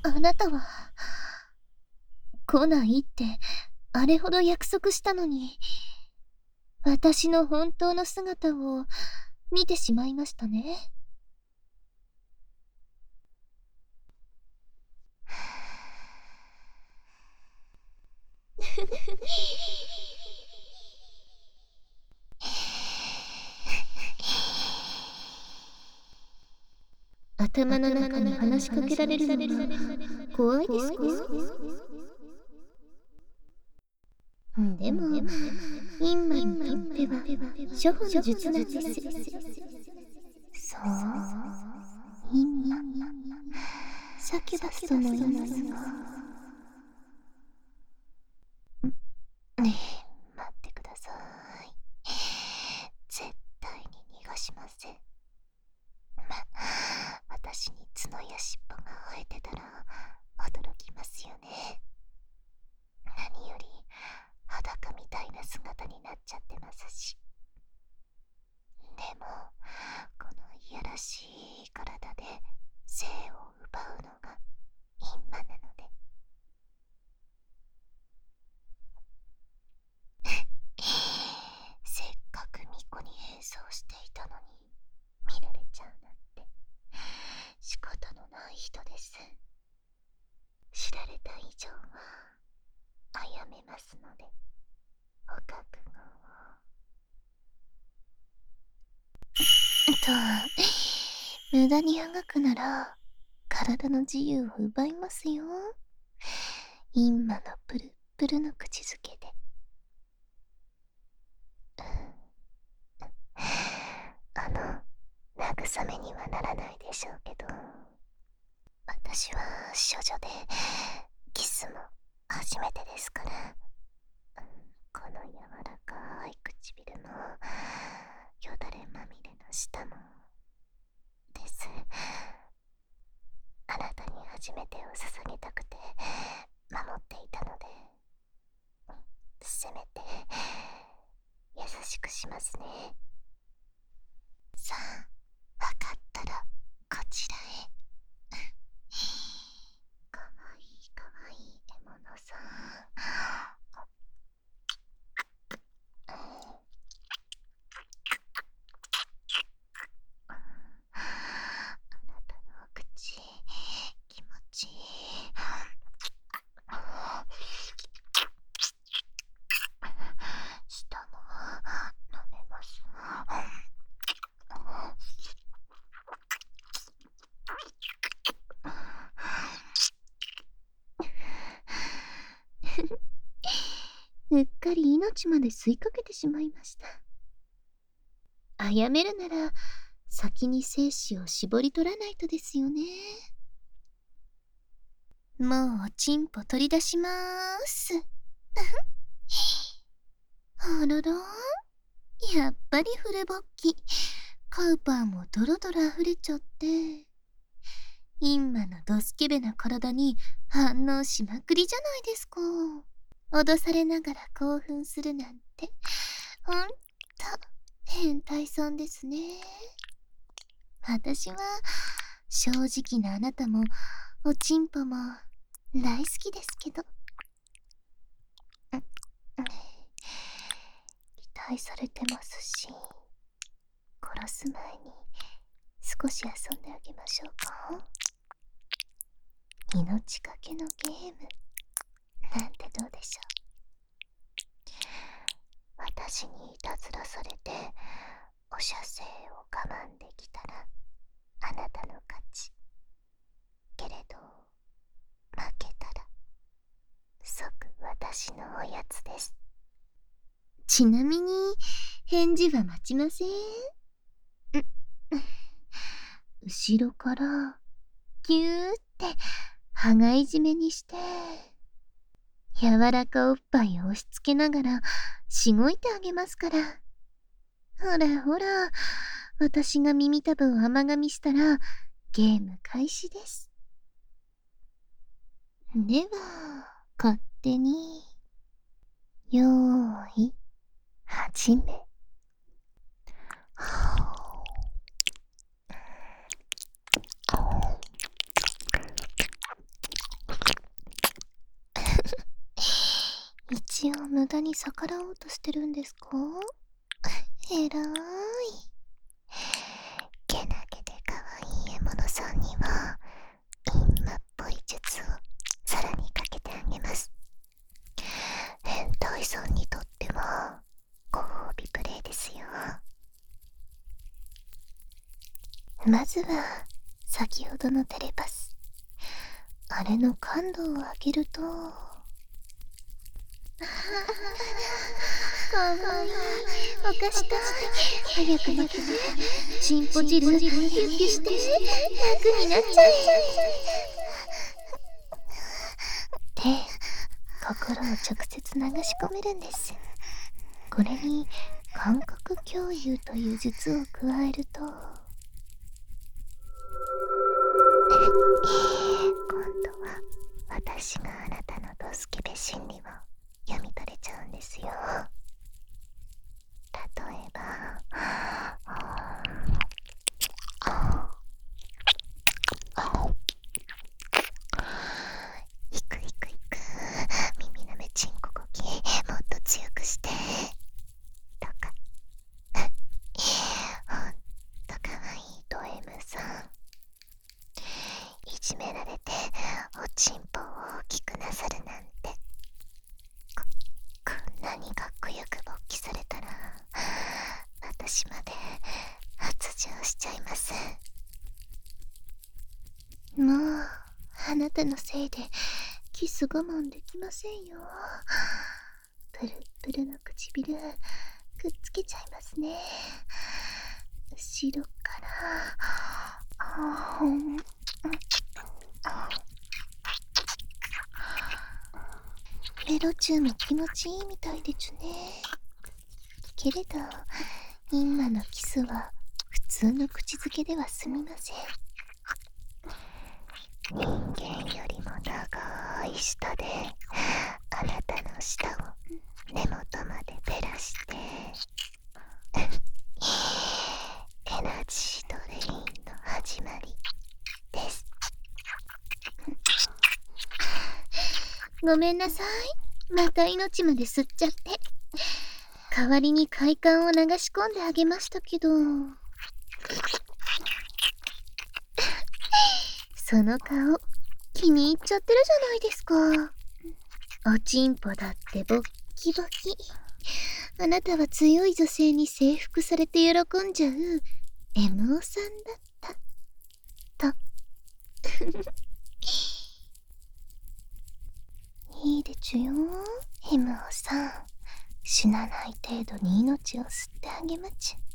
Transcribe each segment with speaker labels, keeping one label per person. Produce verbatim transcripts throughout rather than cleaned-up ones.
Speaker 1: あなたは来ないってあれほど約束したのに、私の本当の姿を見てしまいましたね。頭の中に話しかけられるのが怖いですか？でも、インマにとっては初歩の術なんです。そう、インマ、サキュバスとも言いますが。ねえ、待ってください。絶対に逃がしません。ま、私に角や尻尾が生えてたら驚きますよね。何より裸みたいな姿になっちゃってますし。でもこのいやらしい体で生を奪うのがインマなので。せっかく巫女に変装していたのに見られちゃうなんて仕方のない人です。知られた以上は殺めますのでお覚悟を。と無駄にあがくなら体の自由を奪いますよ。インマのプルップルの口づけで。あの慰めにはならないでしょうけど、私は処女でキスも初めてですから、この柔らかい唇もよだれまみれの舌もです。あなたに初めてを捧げたくて守っていたので、せめて優しくしますね。さあ、わかったらこちらへ。かわいいかわいい獲物さん。あなたの口気持ちいい。舌も飲めます。うっかり命まで吸いかけてしまいました。殺めるなら先に精子を絞り取らないとですよね。もうおちんぽ取り出しまーす。あらら、やっぱりフルボッキ。カウパーもドロドロ溢れちゃって、インマのドスケベな体に反応しまくりじゃないですか。脅されながら興奮するなんて、ほんと変態さんですね。私は正直なあなたもおちんぽも大好きですけど。期待されてますし、殺す前に少し遊んであげましょうか。命がけのゲームなんてどうでしょう。私にいたずらされてお射精を我慢できたらあなたの勝ち。けれど負けたら即私のおやつです。ちなみに返事は待ちません。後ろからギューって羽がいじめにして、柔らかおっぱいを押し付けながらしごいてあげますから。ほらほら、私が耳たぶを甘噛みしたらゲーム開始です。では勝手によーい始め。 逆らおうとしてるんですか？えらーい。けなげでかわいい獲物さんにはインマっぽい術をさらにかけてあげます。変態さんにとってもご褒美プレイですよ。まずは先ほどのテレパス、あれの感度を上げるとかわいいお菓子たち早く負けてチンポ汁ヒュッヒュして楽になっちゃえって心を直接流し込めるんです。これに感覚共有という術を加えると今度は私があなたのドスケベ心理を読み取れちゃうんですよ。例えばいくいくいく耳なめチンココキもっと強くしてとかほんとかわいいド M さんいじめられておちんぽを大きくなさるなんて こ, こんなにかっこよく勃起されたら私まで発情しちゃいます。もうあなたのせいでキス我慢できませんよ。プルップルの唇くっつけちゃいますね。後ろからメロチューも気持ちいいみたいでちゅね。けれどインマのキスは普通の口づけでは済みません。人間よりも長い舌であなたの舌を根元まで照らしてエナジードレインの始まりです。ごめんなさい、また命まで吸っちゃって。代わりに快感を流し込んであげましたけどその顔気に入っちゃってるじゃないですか。おちんぽだってボッキボキ。あなたは強い女性に征服されて喜んじゃう エムオー さんだったといいでちゅよ エムオー さん。死なない程度に命を吸ってあげまちゅ。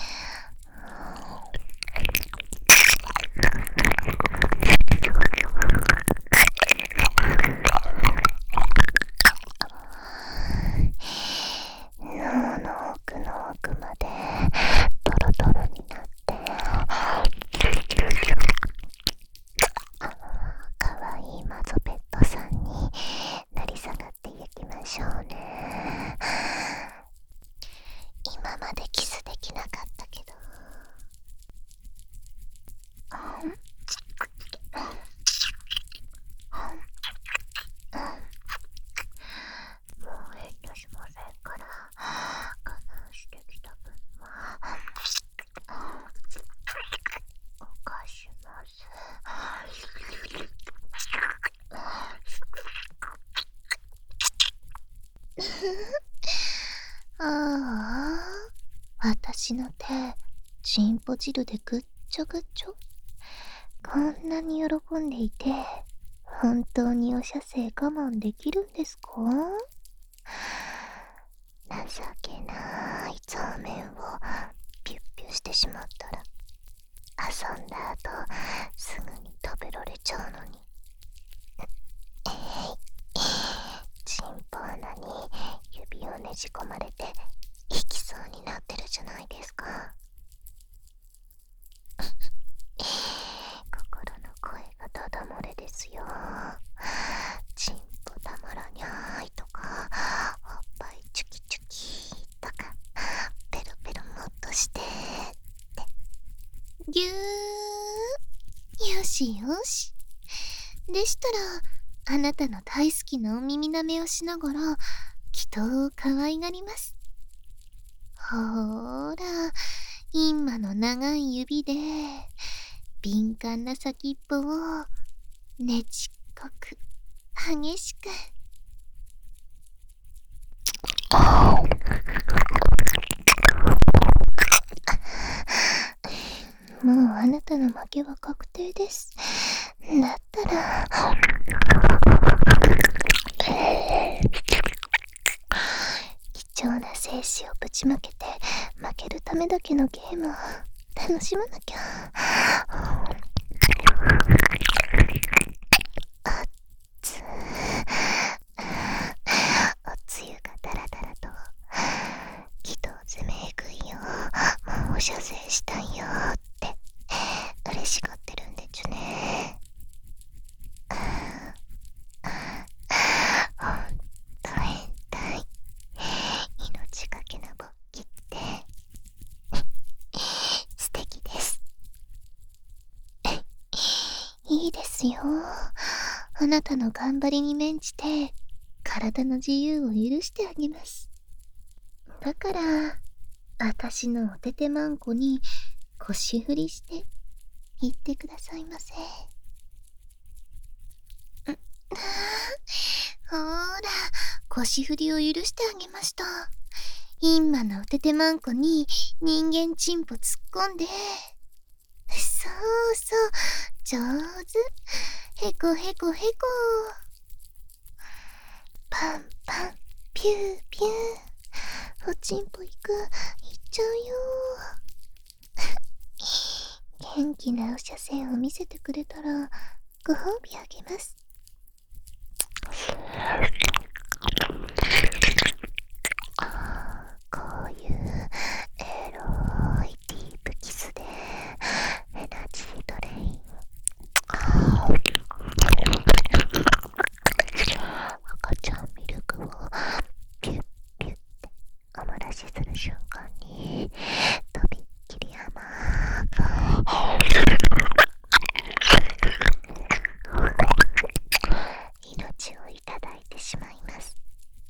Speaker 1: 脳の奥の奥までトロトロになってかわいいマゾペットさんになり下がっていきましょうね。今までキスできなかったけどもう遠慮しませんから我慢してきた分はお貸します。ああ、私の手チンポ汁でぐっちょぐちょ。こんなに喜んでいて本当にお射精我慢できるんですか？情けないザーメンをピュッピュしてしまったら遊んだ後すぐに食べられちゃうのに。えい、チンポ穴に指をねじ込まれて引きそうになってるじゃないですか。心の声がダダ漏れですよ。チンポたまらにゃーいとかおっぱいチュキチュキとかペロペロもっとしてってぎゅー。よしよし。でしたらあなたの大好きなお耳なめをしながら人を可愛がります。ほーら、今の長い指で敏感な先っぽをねちっこく激しく。もうあなたの負けは確定です。だったら貴重な精子をぶちまけて負けるためだけのゲームを楽しまなきゃ。あっつおつゆがダラダラと祈祷攻めえぐいよ、もう射精したいよって嬉しがってるんでちゅね。ほんと変態。命がけの勃起って素敵です。いいですよ。あなたの頑張りに免じて体の自由を許してあげます。だからあたしのおててまんこに腰振りして言ってくださいませ。ほーら、腰振りを許してあげました。今のおててまんこに人間チンポ突っ込んで、そうそう、上手。へこへこへこ。パンパン、ピューピュー。おちんぽいく、いっちゃうよ。元気なお射精を見せてくれたらご褒美あげます。こういうエロいディープキスでエナジードレイン、赤ちゃんミルクをピュッピュッてお漏らしする瞬間にとびっきり甘く命をいただいてしまいます。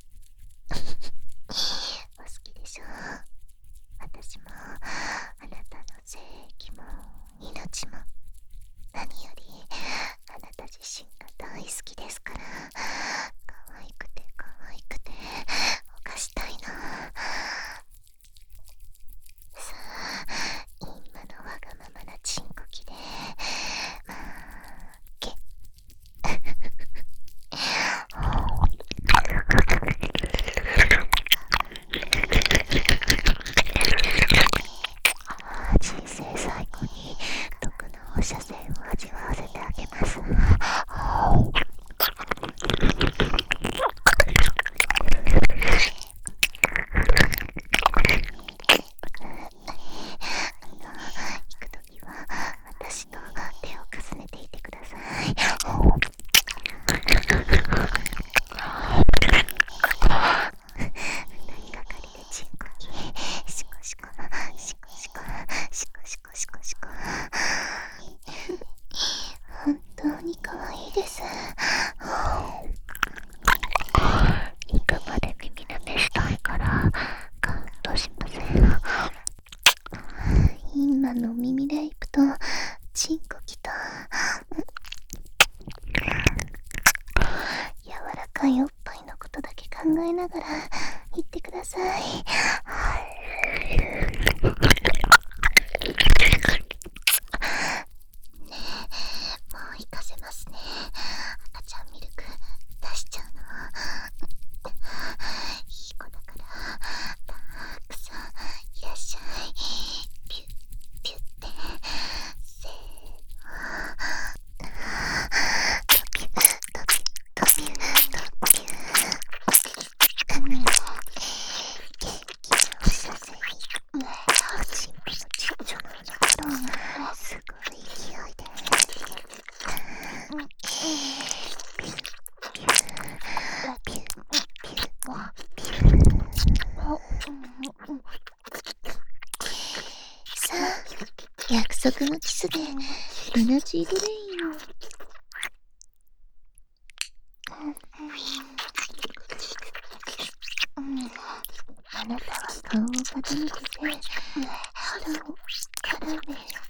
Speaker 1: お好きでしょう。私もあなたの性器も命も何よりあなた自身が大好きですから、可愛くて可愛くて犯したいな。さあ、今のわがままなチンコキでまあけ人生最後に毒の放射線を味わわせてあげます。行くときは私と手を重ねていてください。二人がかりでチンコキシコシコシコシコシコシコシコシコ。本当に可愛いです。いくまで耳舐めしたいからカウントしません。今の耳レイプとチンコキと柔らかいおっぱいのことだけ考えながら言ってください。ねえ、もう行かせますね。赤ちゃんミルク出しちゃうの。いい子だからたくさんいらっしゃい。ピュッピュッてせーの。ドピュッドピュッドピュッドピュッ。うん、元気なお射精。チンポのちっちゃなのすごい勢いでピュッピュッピュッピュッピュッピュッ。さあ、約束のキスでエナジードレインを。 傾けて舌を絡め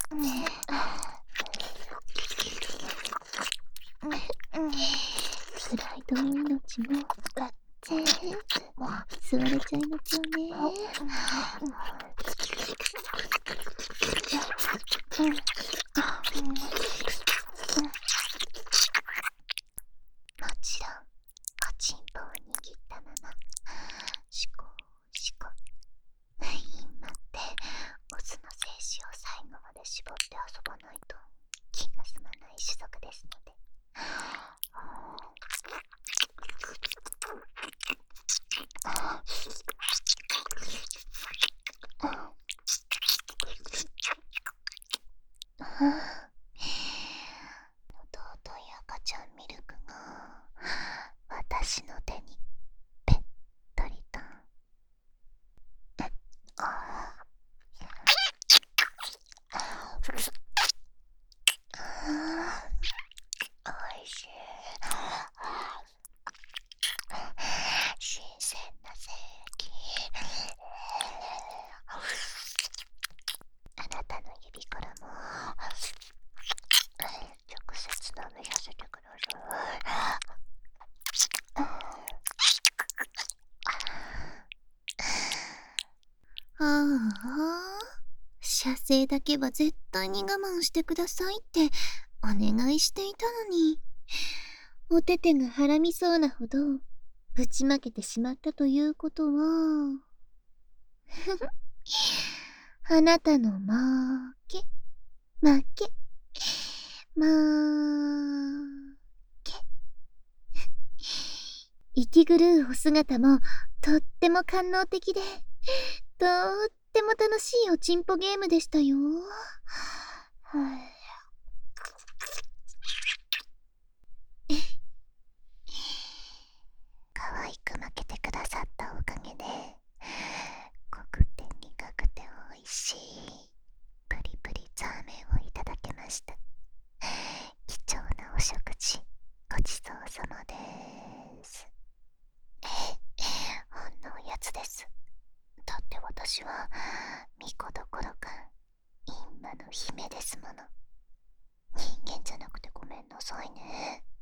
Speaker 1: プライドも命も全部吸われちゃいますよね。もちろんおちんぽを握ったままシコシコ待ってオスの精子を最後まで絞って遊ばないと気が済まない種族ですので。尊い赤ちゃんミルクが私の手にぺったりと。おいしい。新鮮な精液。あなたの指からも直接舐めさせてください。ああ、射精だけは絶対に我慢してくださいってお願いしていたのに、お手手がはらみそうなほどぶちまけてしまったということはあなたの負け負け負け息狂うお姿もとっても官能的でとっても楽しいおちんぽゲームでしたよ。可愛く負けてくださったおかげで濃くて苦くておいしいプリプリザーメンをいただけました。貴重なお食事ごちそうさまです。ほんのおやつです。だって私は巫女どころか陰魔の姫ですもの。人間じゃなくてごめんなさいね。